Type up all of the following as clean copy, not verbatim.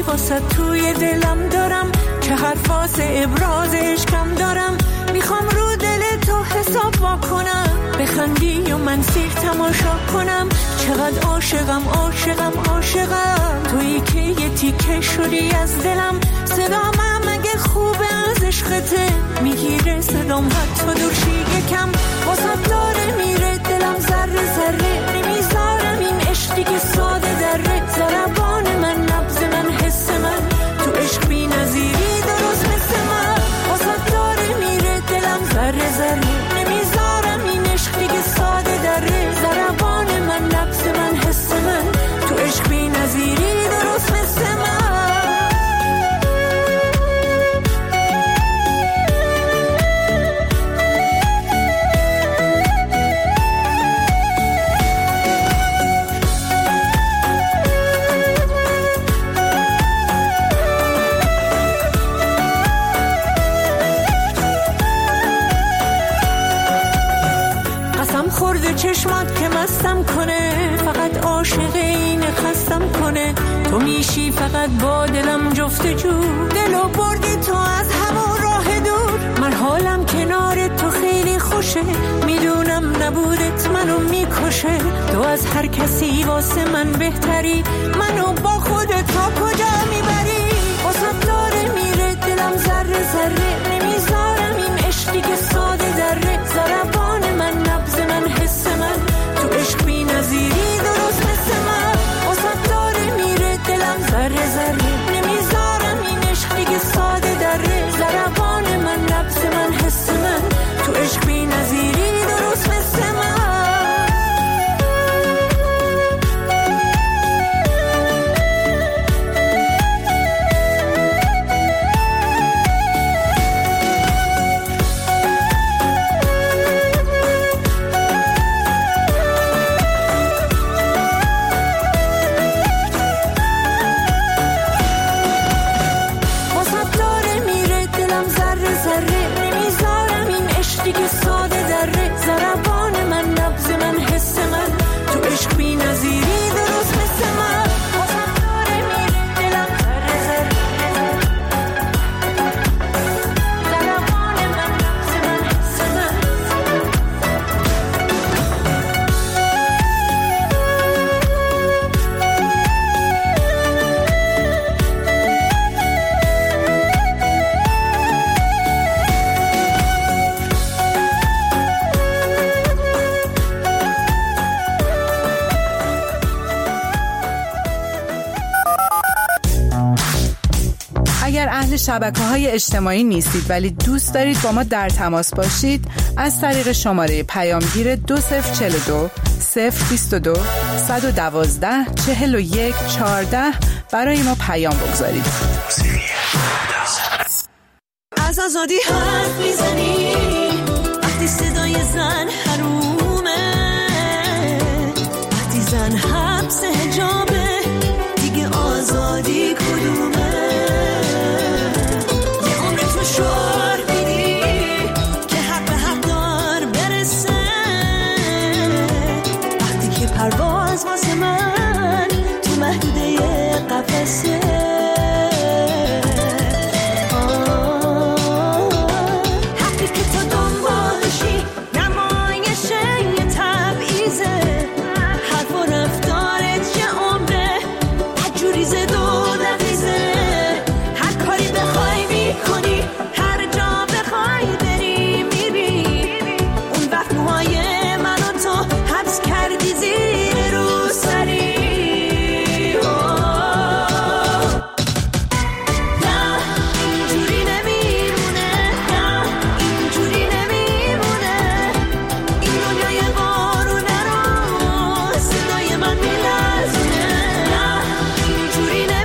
واسه توی دلم دارم که حرف واسه ابراز عشقم دارم. میخوام رو دل تو حساب واکنم، بخندی و من سیر تماشا کنم. چقدر عاشقم عاشقم عاشقم، تویی که یه تیکه شدی از دلم. صدام اگه خوبه از عشقته میگیره صدام حتی دورشی یکم. واسه داره میره دلم ذره ذره، نمیذارم این عشقی که ساده دره. ضربان من نبض من حس من، تو عشق بی نظیری درست مثل من. واسه داره میره دلم ذره ذره، نمیذارم این عشقی که ساده دره. ضربان من نبض من حس من، تو عشق بی نظیری درست مثل من. خورده چشمات که مستم کنه، فقط عاشق این خستم کنه. تو میشی فقط با دلم جفتجو، دلو بردی تو از همون راه دور. من حالم کنار تو خیلی خوشه، میدونم نبودت منو میکشه. تو از هر کسی واسه من بهتری، منو با خودت تا کجا میبری. واسه داره میره دلم ذره ذره، نمیذارم این عشقی که ساده دره. ضربان من نبض من حس من، تو عشق بی نظیری درست مثل من. واسه داره میره دلم ذره ذره، نمیذارم این عشقی که ساده دره. ضربان من نبض من حس من، تو عشق بی نظیری درست مثل من. شبکه‌های اجتماعی نیستید ولی دوست دارید با ما در تماس باشید، از طریق شماره پیامگیر 2042 022 112 41 14 برای ما پیام بگذارید. از آزادی حرف میزنی وقتی صدای زن حرومه، وقتی زن حبس حجابه دیگه آزادی کدومه؟ شعار میدی که حق به حق دار برسه، وقتی که پرواز واسه من تو محدوده قفسه. حقی که تو دنبالشی نمایش یه تبعیزه، حرف و رفتارت چه عمره بدجوری زد و دقیزه. هر کاری بخوای میکنی، اینجوری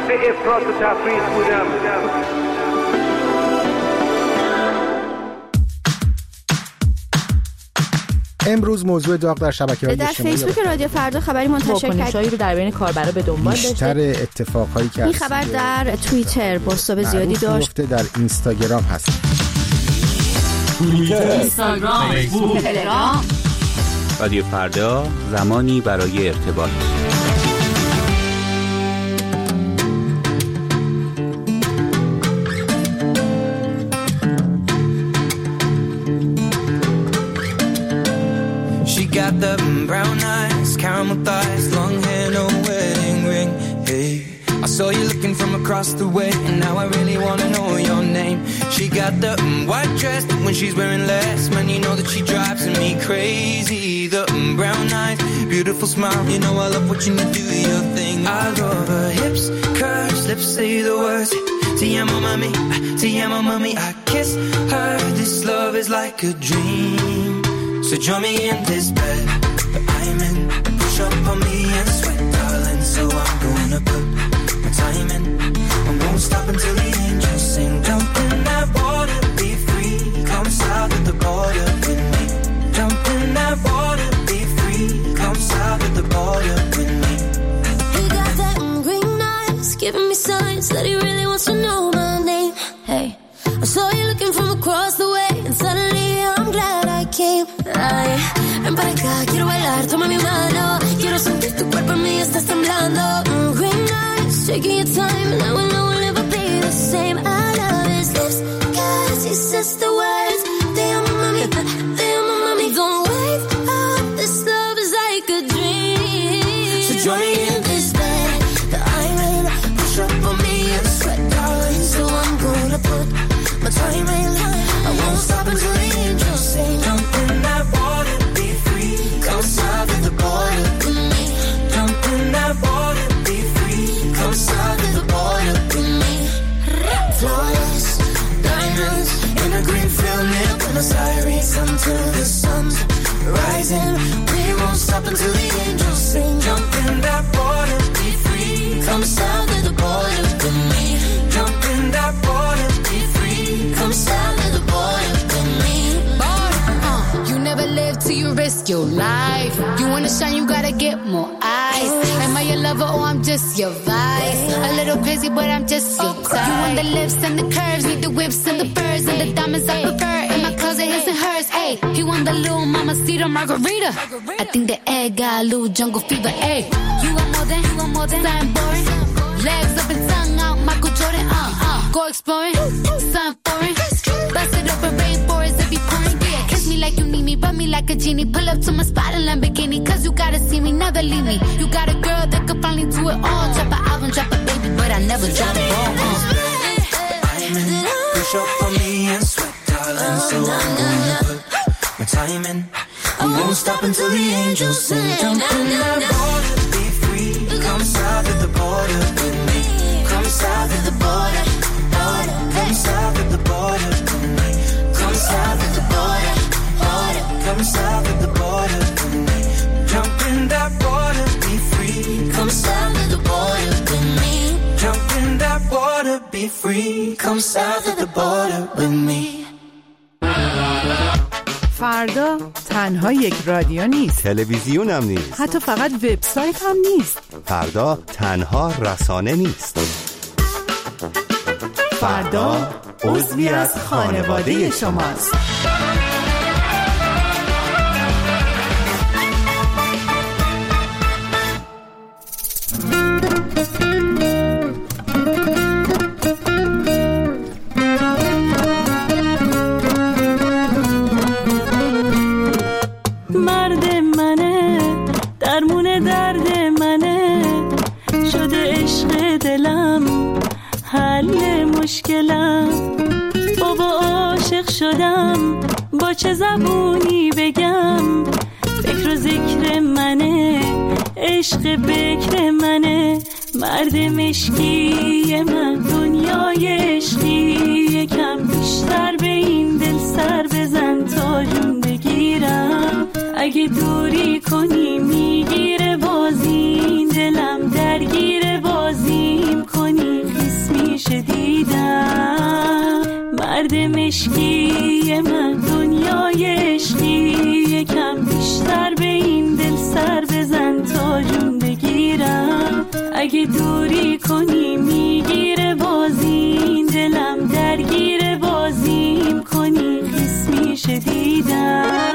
به افراط و تفریط بودم. امروز موضوع داغ در شبکه‌های اجتماعی در فیسبوک رادیو فردا خبری منتشر کرد. واکنش‌هایی رو در بین کاربرا به دنبال داشته. بیشتر اتفاقایی که این خبر در توییتر بازتاب زیادی داشت. در اینستاگرام هست. توییتر، اینستاگرام، فیسبوک، تلگرام. رادیو فردا، زمانی برای ارتباط. Got the brown eyes, caramel thighs, long hair, no wedding ring. Hey, I saw you looking from across the way, and now I really wanna know your name. She got the white dress, but when she's wearing less, man, you know that she drives me crazy. The brown eyes, beautiful smile, you know I love watching you do your thing. I love her hips, curves, lips say the words. Te amo mami, te amo mami. I kiss her. This love is like a dream. So join me in this bed that I'm in. Push up on me and sweat, darling. So I'm gonna put my time in. I won't stop until the angels sing. Jump in that water, be free. Come south of the border with me. Jump in that water, be free. Come south of the border with me. He got that green eyes, giving me signs that he really wants to know my name. Hey, I saw you looking from across the way, and suddenly I'm glad I came. Ay, ven para acá, quiero bailar, toma mi mano. Quiero sentir tu cuerpo en mí, estás temblando. Green eyes, taking your time, and I will know we'll never be the same. I love his lips, cause he says the words. Te amo mami, te amo mami. Don't wake up, this love is like a dream. So join me in this bed that I'm in. Push up on me and sweat, darling. So I'm gonna put my time in. I won't stop until the angels sing. Jump in that water, be free. Come south of the border with me. Jump in that water, be free. Come south of the border with me. Flawless diamonds in a green field near Buenos Aires. Until the sun's rising, we won't stop until the angels sing. Jump in that water, be free. Come south of the border with me. Jump in that water, be free. Come south of the border with me. You never live till you risk your life. You wanna shine, you gotta get more eyes. Am I your lover or I'm just your vice? A little crazy, but I'm just your type. You want the lips and the curves, need the whips and the furs and the diamonds I prefer. In my closet, his and hers. Ayy, he want the little mamacita margarita. I think the egg got a little jungle fever. Ayy, you want more than something boring. Legs up and tongue out, Michael Jordan. Go exploring, something foreign. Bust it open, rainforest if you pouring. Yeah, kiss me like you need me, rub me like a genie. Pull up to my spot in Lamborghini, cause you gotta see me, never leave me. You got a girl that could finally do it all. Drop an album, drop a baby, but I never drop a ball. I'm in, push up on me and sweat, darling. So I'm gonna put my time in. I won't stop until the angels sing. Jump in that water, be free. Come south of the border with me. Come south of the border, border. Come south of the border with me. Come south of the border, border. Come south of the border with me. Jump in that water, be free. Come south of the border with me. Jump in that water, be free. Come south of the border with me. فردا تنها یک رادیو نیست، تلویزیون هم نیست، حتی فقط وبسایت هم نیست. فردا تنها رسانه نیست. فردا عضوی از خانواده شماست. با چه زبونی بگم فکر و ذکر منه، عشق بکر منه، مرد مشکی من، دنیای عشقی. یکم بیشتر به این دل سر بزن تا جون بگیرم. اگه دوری کنی میگیره بازی، دلم درگیر بازیم کنی. مشکی من دنیای عشقی، یکم بیشتر به این دل سر بزن تا جون بگیرم. اگه دوری کنی میگیره بازی، دلم درگیر بازیم کنی خیس میشه دیدم.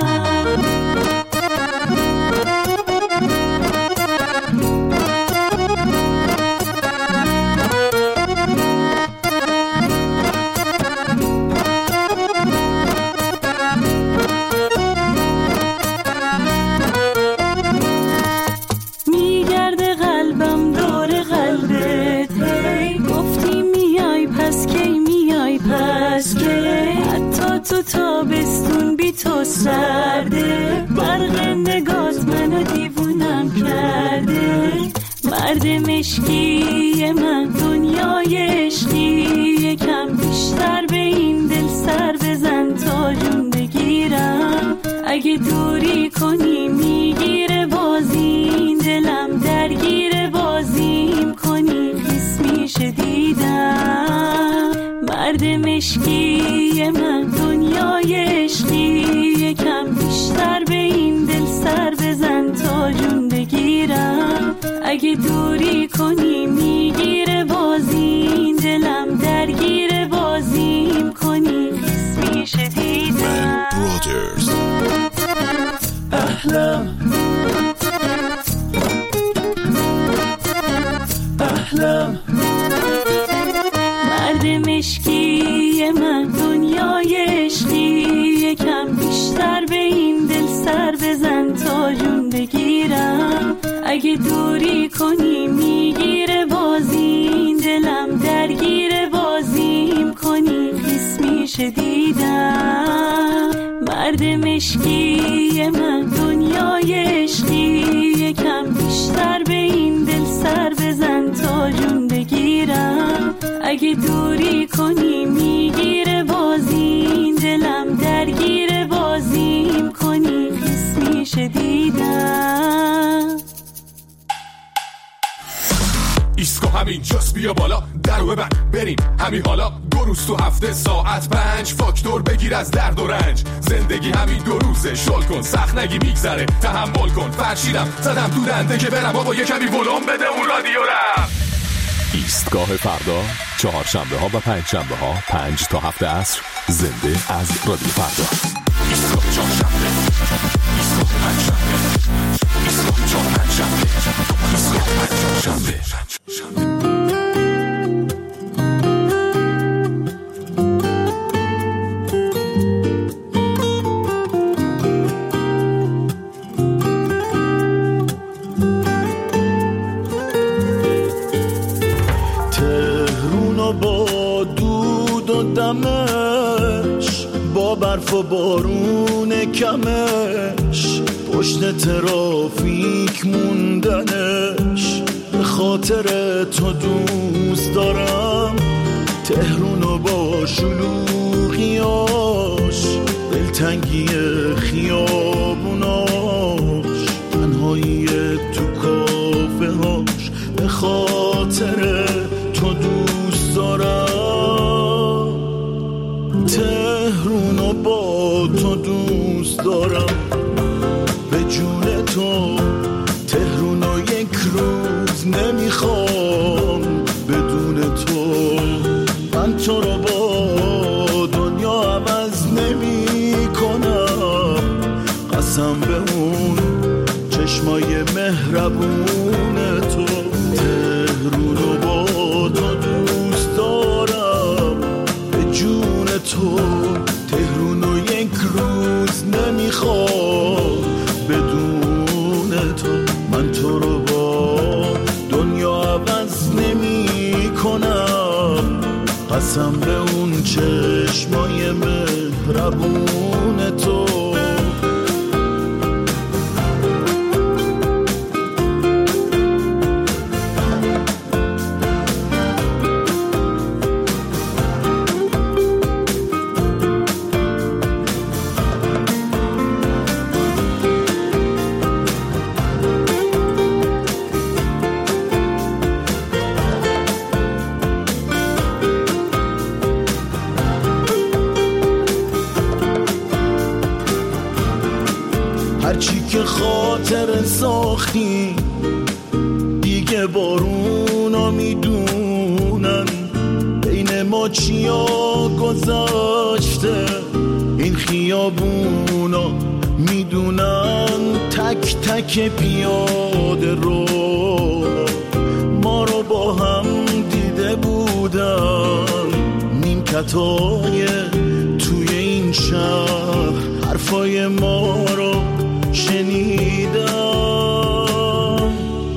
تو تابستون بی تو سرده، برق نگات منو دیوونم کرده. مرد مشکی من دنیای عشقی، یکم بیشتر به این دل سر بزن تا جون بگیرم. اگه دوری کنی میگیره بازی، دلم درگیر بازیم کنی خیس میشه دیدم. مرد مشکی من دنیای عشقی، یکم بیشتر به این دل سر بزن تا جون بگیرم. اگه دوری کنی میگیره بازی، دلم درگیر بازیم کنی خیس میشه دیدم. احلام احلام مرد مشکی من دنیای عشقی، یکم بیشتر به این دل سر بزن تا جون بگیرم. اگه دوری کنی میگیره بازی، دلم درگیر بازیم کنی خیس میشه دیدم. مرد مشکی من دنیای عشقی، یکم بیشتر به این دل سر بزن تا جون بگیرم. اگه دوری کنی میگیره بازی، دلم درگیر بازیم کنی خیس میشه دیدم. ایسکو همین جاست بیا بالا درو ببند بریم همین حالا. 2 روز تو هفته ساعت 5 فاکتور بگیر از درد و رنج. زندگی همین 2 روزه شل کن سخت نگی میگذره تحمل کن. فرشیدم زدم تو دنده که برم بابا یه کمی ولوم بده اون رادیو رم. ایستگاه فردا چهارشنبه ها و پنجشنبه ها 5 تا 7 عصر زنده از رادیو فردا. ایستگاه چهارشنبه، ایستگاه پنجشنبه، ایستگاه چهارشنبه، ایستگاه پنجشنبه. دمش با برف و بارون کمش، پشت ترافیک موندنش، به خاطر تو دوست دارم تهرونو با شلوغیاش، دلتنگی خیابوناش، تنهایی تو کافه هاش، به خاطر تو دوست دارم تهرونو با تو دوست دارم. به جون تو تهرونو یک روز نمیخوام بدون تو. من تو رو با دنیا عوض نمی کنم، قسم به اون چشمای مهربون تو. تهرونو با تو دوست دارم به جون تو. تهرونو یک روز نمیخوام بدون تو. من تو رو با دنیا عوض نمی کنم، قسم به اون چشمای مهربون تو. که خاطر ساختی دیگه بارونا میدونن بین ما چیا گذاشته، این خیابونا میدونن تک تک پیاده رو ما رو با هم دیده بودن، نیمکتای توی این شهر حرفای ما رو شنیدم.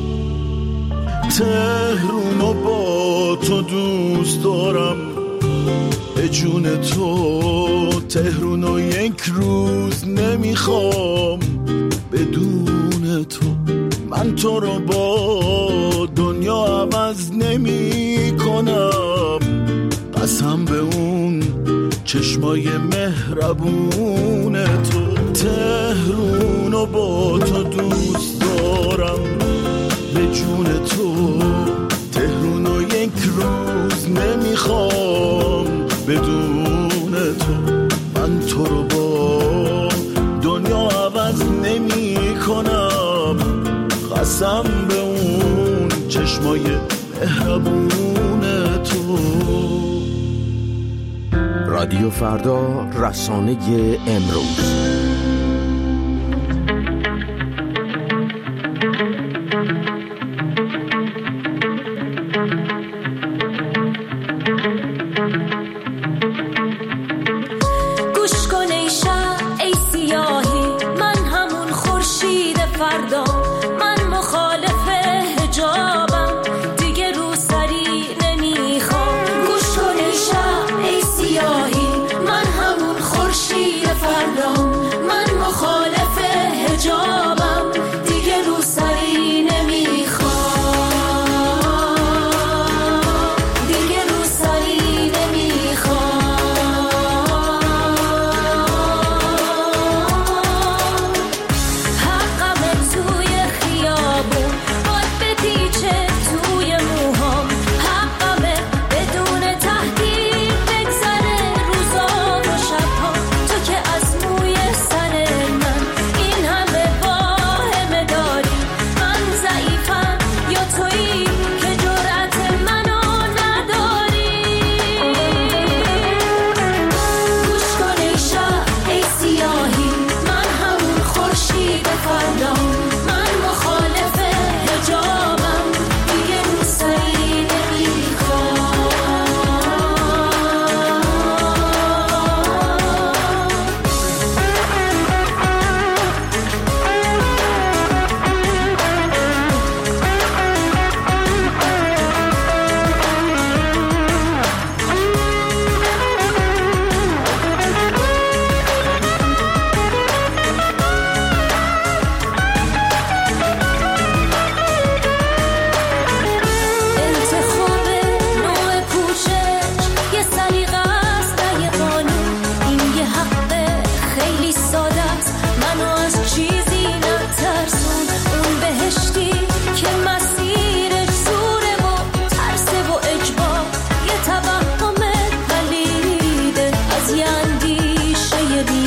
تهرونو با تو دوست دارم به جون تو، تهرونو یک روز نمیخوام بدون تو. من تو رو با دنیا عوض نمی کنم، قسم به اون چشمای مهربون تو. تهرونو با تو دوست دارم به جون تو، تهرونو یک روز نمیخوام بدون تو. من تو رو با دنیا عوض نمی کنم، قسم به اون چشمای مهربون تو. رادیو فردا، رسانه امروز. گوش کن ای شب ای سیاهی، من همون خورشید فردا، من مخالف حجابم دیگه رو سری نمیخوام. گوش کن ای شب ای سیاهی، من همون خورشید فردا، من مخالف حجابم دیگه رو سری نمیخوام، دیگه رو سری نمیخوام. حقمه توی خیابون باد بپیچه توی موهام، حقمه بدون تهدید بگذره روزا و شبها. تو که از موی سر من این همه واهمه داری، من ضعیفم یا تویی که جرأت منو نداری. گوش کن ای شب ای سیاهی، من همون خورشید فردا، من مخالف حجابم دیگه رو سری انتخاب نوع پوشش یه سلیقه است نه یه قانون، این یه حقه خیلی ساده است، منو از چیزی نترسون. اون بهشتی که مسیرش زوره و ترسه و اجبار، یه توهم پلیده از یه اندیشه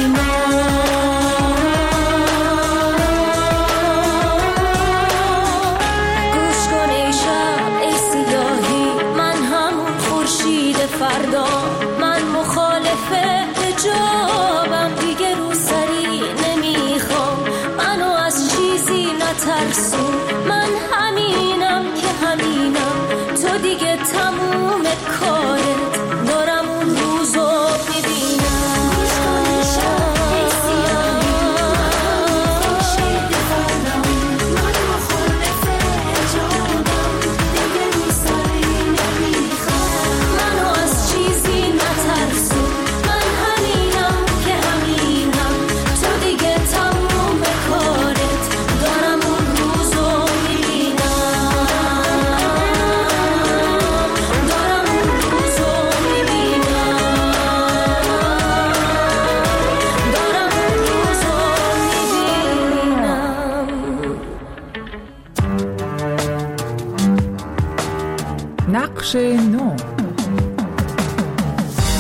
بیمار. گوش کن ای شب ای سیاهی، من همون خورشید فردا، من مخالف حجابم دیگه رو سری نمیخوام. منو از چیزی نترسون، من همینم که همینم، تو دیگه تموم کارت، دارم اون روزو میبینم. گوش کن ای شب ای سیاهی، خورشید فردا، من مخالف حجابم دیگه رو سری نمیخوام. منو از چیزی نترسون، من همینم که همینم، تو دیگه تموم کارت، دارم اون روزو میبینم، دارم اون روزو میبینم، دارم اون روزو میبینم. نقش نو.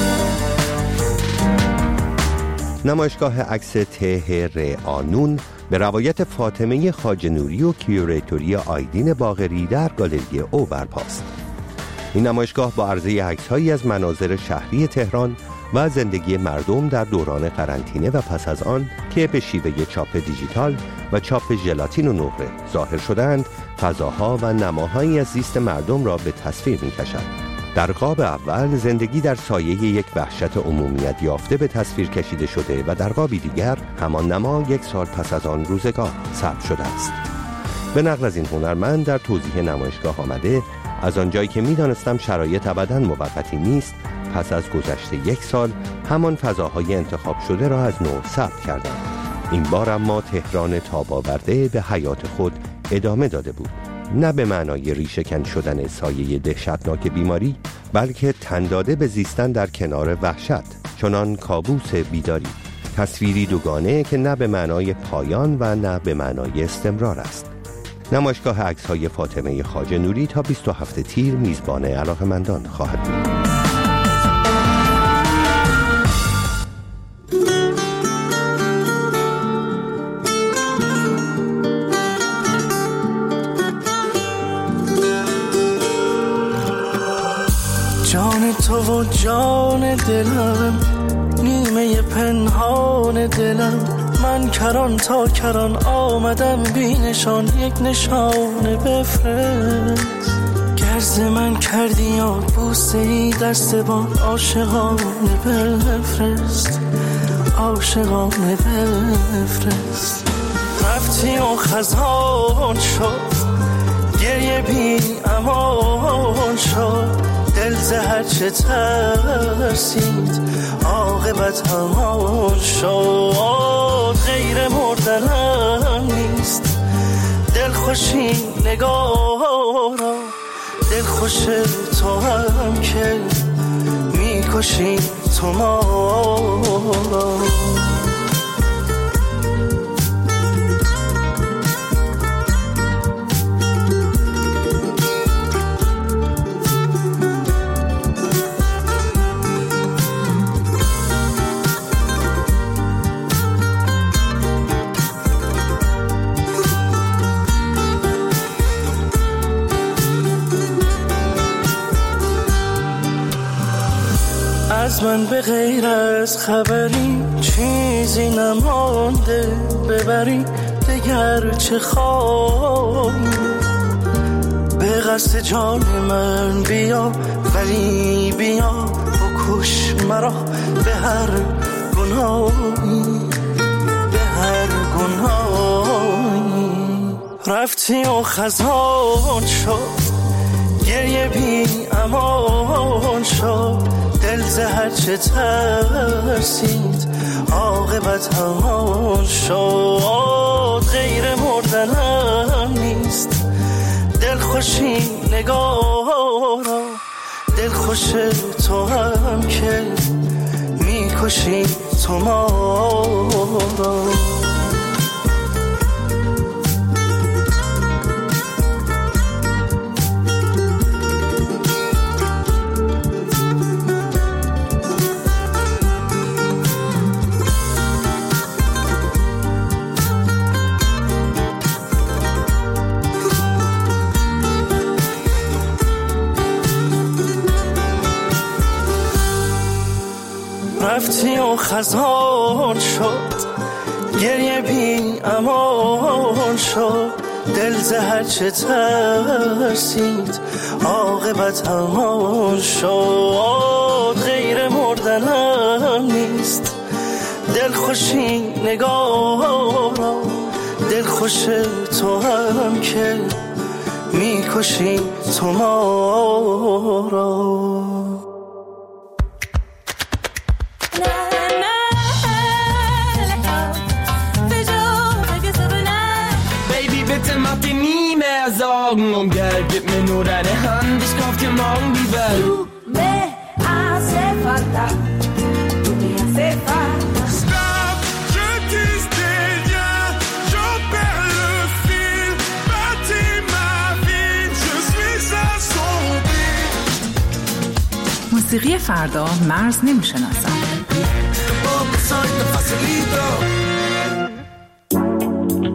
نمایشگاه عکس ته رعانون به روایت فاطمه خواجه نوری و کیوریتوری آیدین باقری در گالری او برپاست. این نمایشگاه با عرضه عکس‌هایی از مناظر شهری تهران و زندگی مردم در دوران قرنطینه و پس از آن که به شیوه چاپ دیجیتال و چاپ ژلاتین و نقره ظاهر شدند، فضاها و نماهایی از زیست مردم را به تصویر می‌کشد. در قاب اول زندگی در سایه یک وحشت عمومیت یافته به تصویر کشیده شده و در قابی دیگر همان نما 1 سال پس از آن روزگار ثبت شده است. به نقل از این هنرمند در توضیح نمایشگاه آمده: از آنجایی که می‌دانستم شرایط ابداً موقتی نیست، پس از گذشت 1 سال همان فضاهای انتخاب شده را از نو ثبت کردم. این بار اما تهران تاب آورده به حیات خود ادامه داده بود، نه به معنای ریشه‌کن شدن سایه دهشتناک بیماری، بلکه تن داده به زیستن در کنار وحشت، چنان کابوس بیداری. تصویری دوگانه که نه به معنای پایان و نه به معنای استمرار است. نمایشگاه عکس‌های فاطمه خواجه نوری تا 27 تیر میزبان علاقه‌مندان خواهد بود. جان تو و جان دلم، نیمه پنهان دلم، من کران تا کران آمدم بی نشان، یک نشانه بفرست. گرز من کردی یاد بوسه ای دست بان، عاشقانه بفرست، عاشقانه بفرست. رفتی و خزان شد، گریه بی امان شد، دل زهر چه ترسید، عاقبت همان شد. غیر مردنم نیست، دل خوشی نگاه را، دل خوش تو هم که میکشی تو ما را. از من به غیر از خبری چیزی نمانده، ببری دگر چه خواهی. به قصد جان من بیا، ولی بیا و کش مرا به هر گناهی، به هر گناهی. رفتی و خزان شد، گریه بی امان شد، دل زهر چه ترسید، عاقبت همان شد. غیر مردنم نیست، دل خوشی نگاه را، دل خوش تو هم که میکشی تو ما را. رفتی و خزان شد، گریه بی امان شد، دل زهر چه ترسید، عاقبت همان شد. غیر مردنم نیست، دل خوشی نگاه را، دل خوش تو هم که میکشی تو ما را. Sorgen um Geld, gib mir nur deine Hand, ich kauf dir morgen die Welt. Du me hace falta, tu me hace falta. Stop, je tisse des liens, j'en perds le fil, bâtis ma vie, je suis assombri. موسیقی فردا مرز نمیشناسد.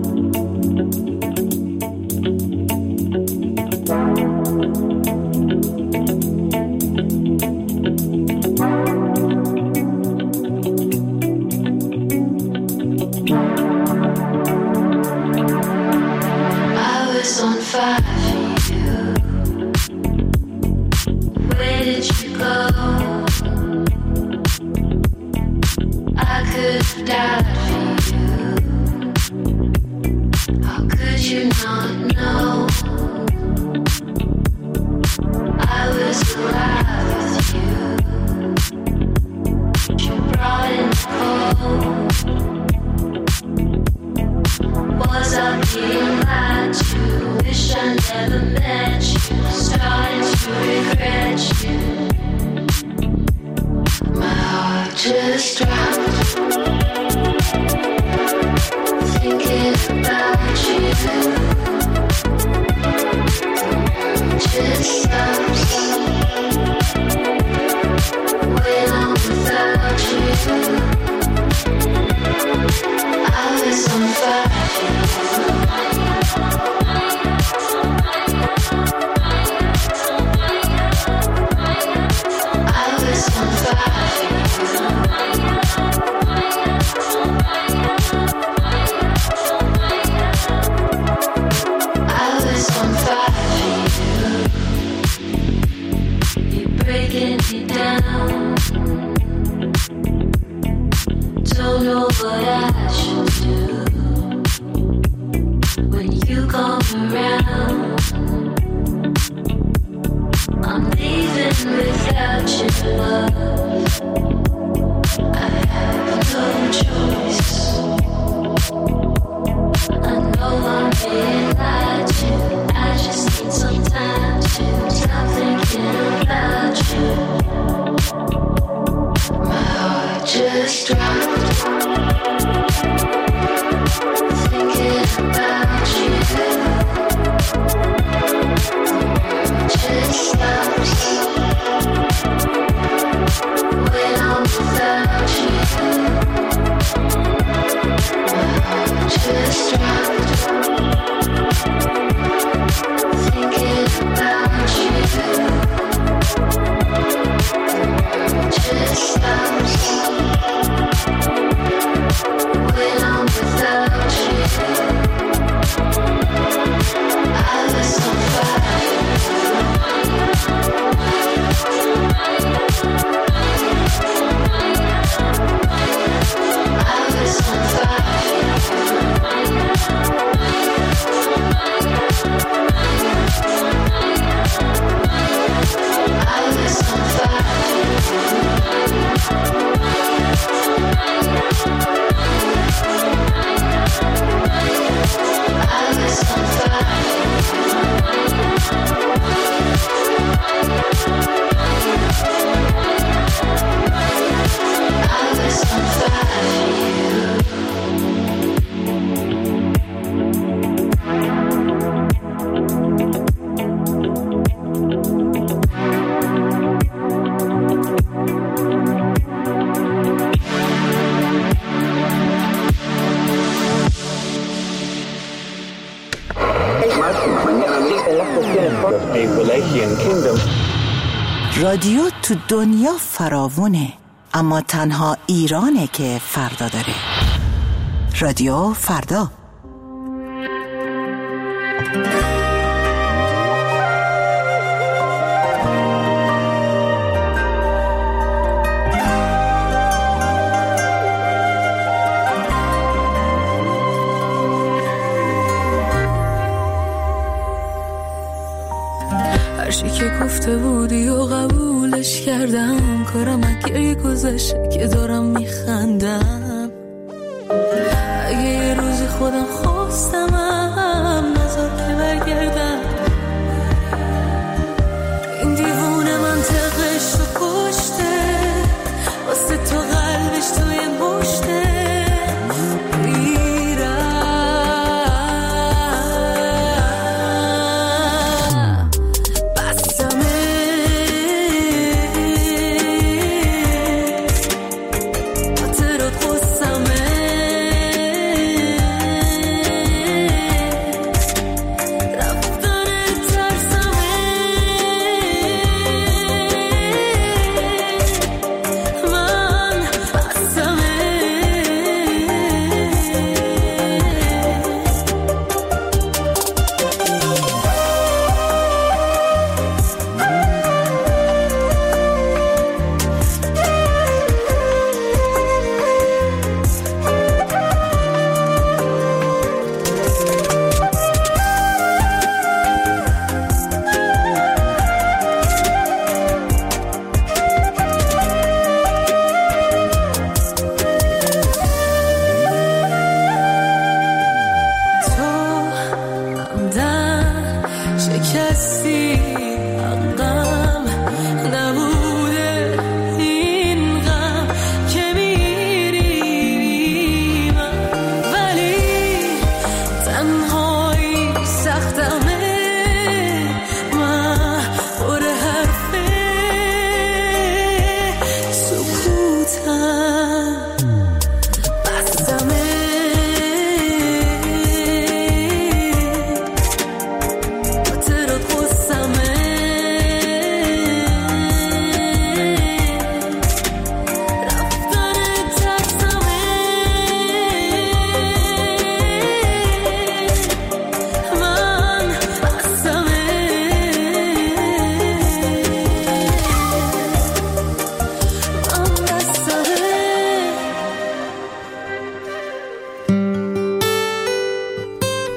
رادیو تو دنیا فراوونه، اما تنها ایرانه که فردا داره. رادیو فردا. هرچی که گفته بودی و قبولش کردم، کارم اگه گذشته که دارم میخندم. اگه یه روزی خودم خواستمم نذار که برگردم. این دیوونه منطقش تو کشته، واسه تو قلبش توی مشته.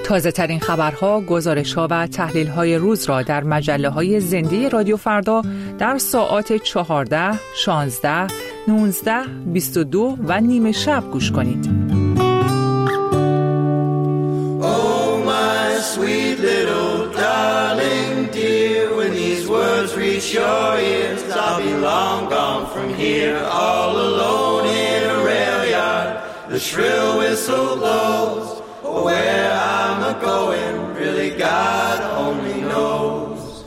تازه ترین خبرها، گزارش‌ها و تحلیل‌های روز را در مجله‌های زنده رادیو فردا در ساعات 14، 16، 19، 22 و نیم شب گوش کنید. Sweet little darling dear, when these words reach your ears, I'll be long gone from here, all alone in a rail yard. The shrill whistle blows, where I'm a-going, really God only knows.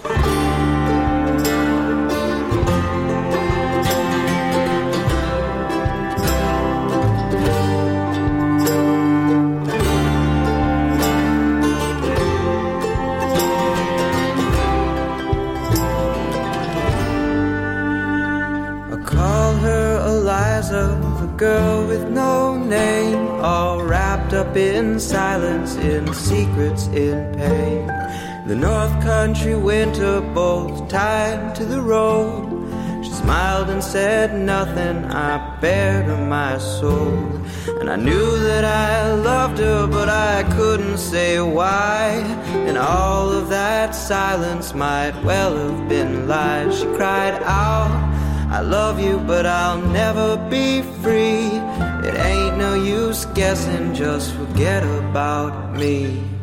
The girl with no name, all wrapped up in silence, in secrets, in pain. The North Country winter bolt tied to the road. She smiled and said nothing, I bared her my soul. And I knew that I loved her, but I couldn't say why. And all of that silence might well have been lies. She cried out, I love you, but I'll never be free. It ain't no use guessing, just forget about me.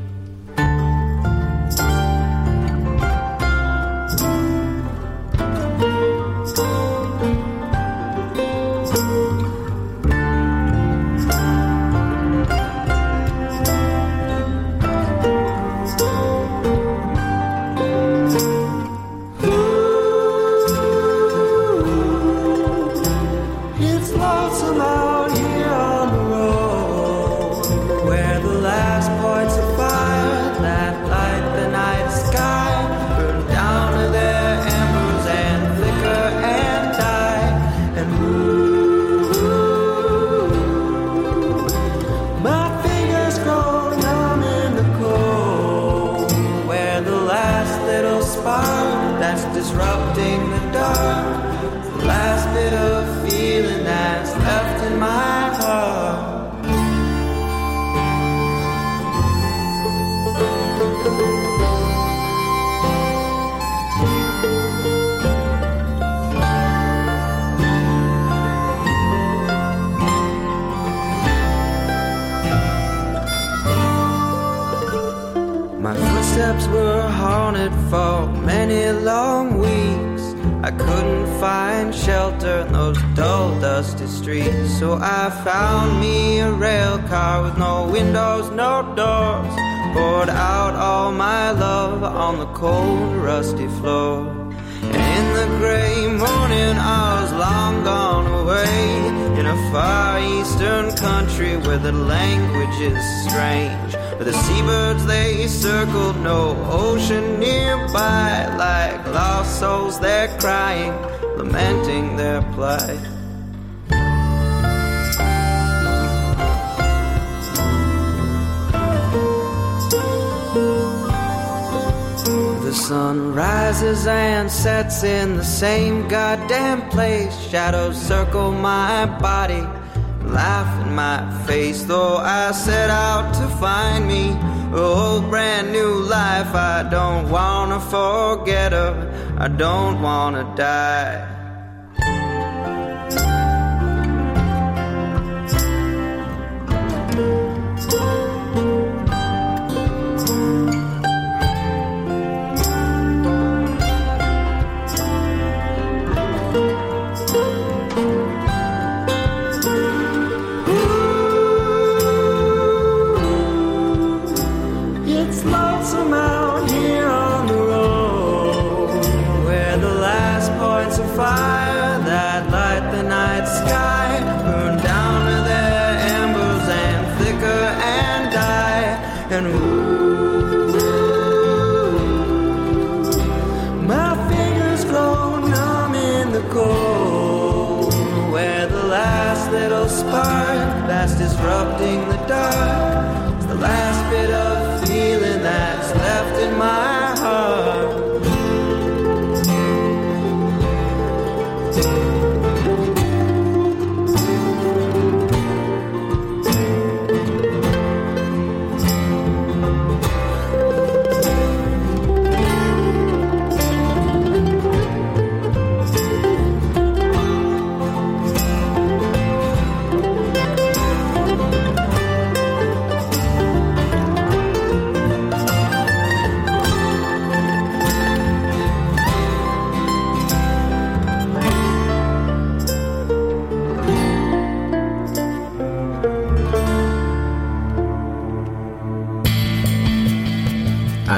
Disrupting the dark, the last bit of feeling that's left in my heart. My footsteps were haunted for many long weeks. I couldn't find shelter in those dull, dusty streets. So I found me a rail car with no windows, no doors. Poured out all my love on the cold, rusty floor. And in the gray morning I was long gone away, in a far eastern country where the language is strange. But the seabirds, they circled, no ocean nearby. Like lost souls, they're crying, lamenting their plight. The sun rises and sets in the same goddamn place. Shadows circle my body, laugh in my face. Though I set out to find me a whole brand new life, I don't wanna forget her, I don't wanna die. That's disrupting the dark. It's the last bit of feeling that's left in my heart.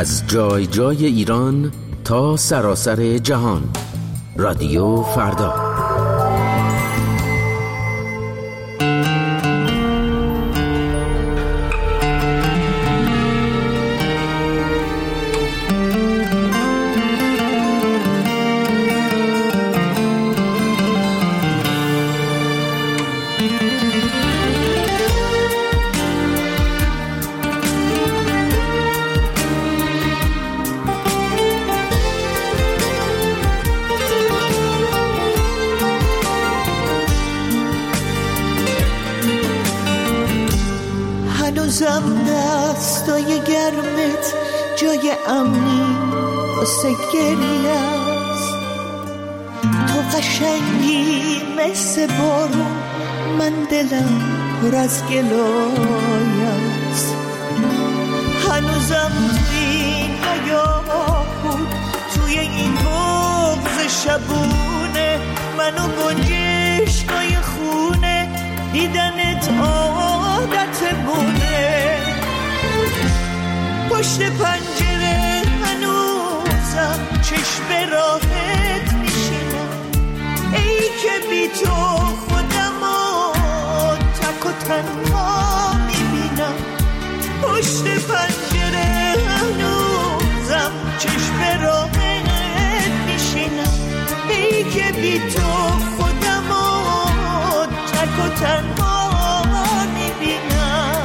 از جای جای ایران تا سراسر جهان. رادیو فردا. هنوزم دستای گرمت جای امنی واسه گریه است. تو قشنگی مثل بارون، من دلم پر از گلای است. هنوزم توی این حیاه بود، توی این بغض شبونه، منو گنجشکای خونه، دیدنت عادتمونه. پشت پنجره هنوزم چشم راحت میشینم، ای که بی تو خودمو تک و تنها میبینم. پشت پنجره هنوزم چشم راحت میشینم، ای که بی تو خودمو تک و تنها میبینم.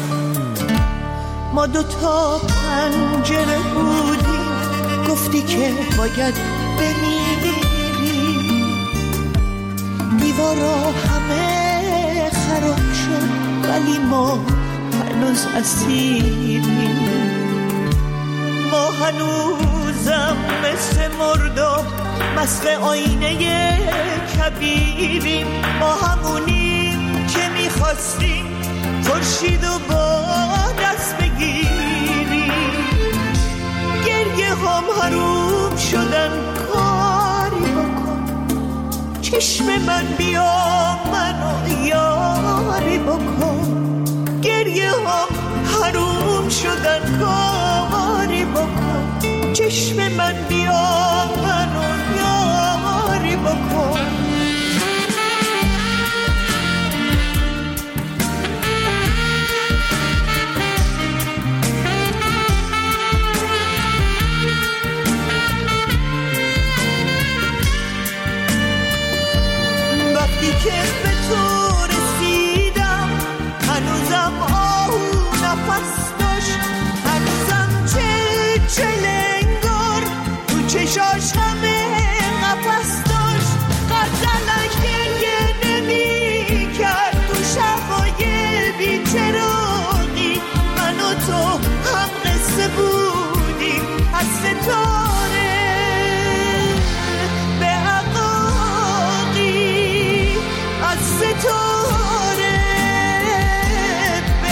ما دوتا پنجره بودیم، گفتی که باید بمیری. دیوارا همه خراب شد ولی ما هنوز اسیریم. ما هنوزم مثل مرداب مست آینه کبیریم. ما همونیم که میخواستیم خورشیدو با دست بگیریم. گریه هم حروم شدن، کاری بکن چشم من بیا منو یاری بکن. گریه هم حروم شدن، کاری بکن چشم من بیا منو یاری بکن. وقتی که به تو رسیدم هنوزم آهو نفس داشت، هنوزم چلنگار تو چشاش همه قفس داشت. غزلش گریه نمی کرد تو شبای بی‌چراغی، من و تو هم قصه بودیم از ستاره به عقاقی، از ستاره به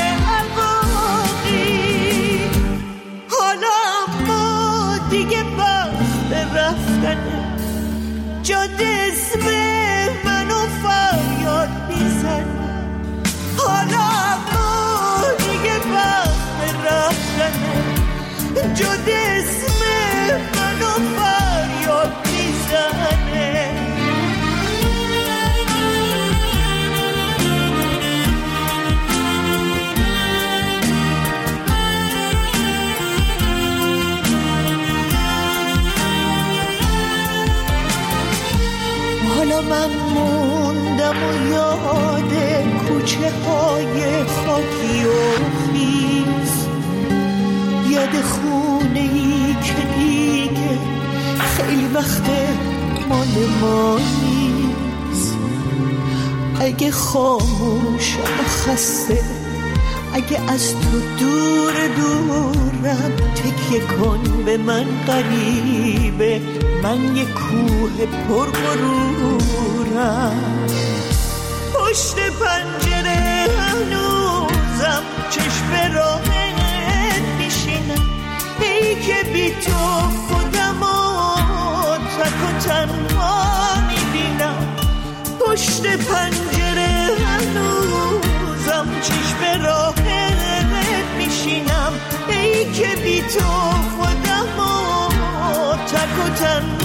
عقاقی. حالا ما دیگه وقت رفتنه، جاده اسم منو فریاد میزنه. حالا ما دیگه وقت رفتنه، جاده اسم منو فریاد میزنه. حالا من موندم و یاد کوچه های خاکی و خیز، یاد خونه ای که دیگه خیلی وقت مال ما نیست. اگه خاموشم و خسته، اگه از تو دور دورم، تکیه کن به من غریبه، من یه کوه پرغرورم. پشت پنجره هنوزم چشم راحت میشینم، ای که بی تو خودمو تک و تنها میبینم. پشت پنجره هنوزم چشم راحت میشینم، ای که بی تو تن